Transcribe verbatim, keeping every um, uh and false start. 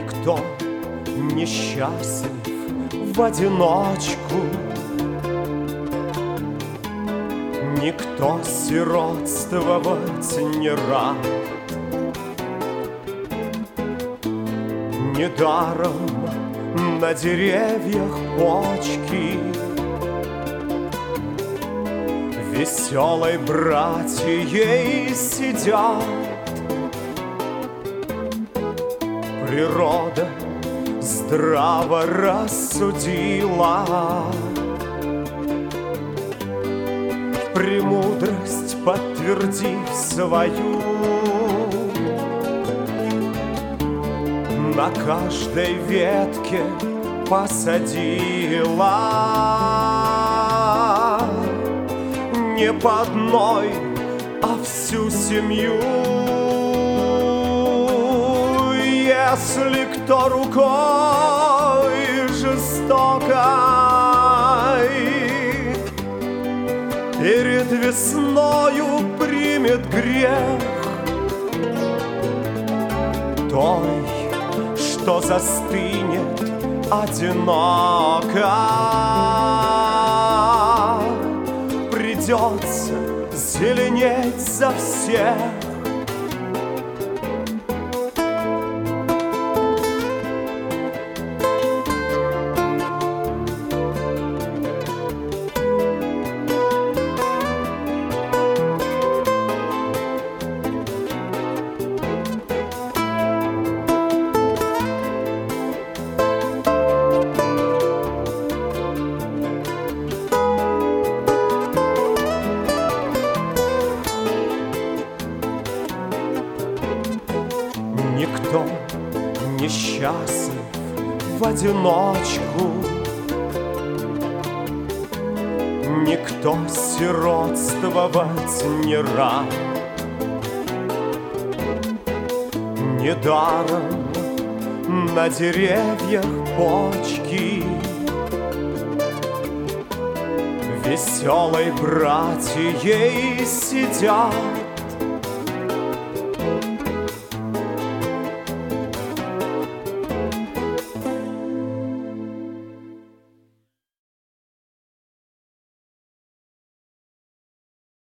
Никто не счастлив в одиночку, никто сиротствовать не рад. Недаром на деревьях почки веселой братьей сидят. Природа здраво рассудила, премудрость подтвердив свою, на каждой ветке посадила не по одной, а всю семью. Если кто рукой жестокой перед весною примет грех, той, что застынет одиноко, придется зеленеть за всех. Никто не счастлив в одиночку, никто сиротствовать не рад. Недаром на деревьях почки веселой братьей сидят.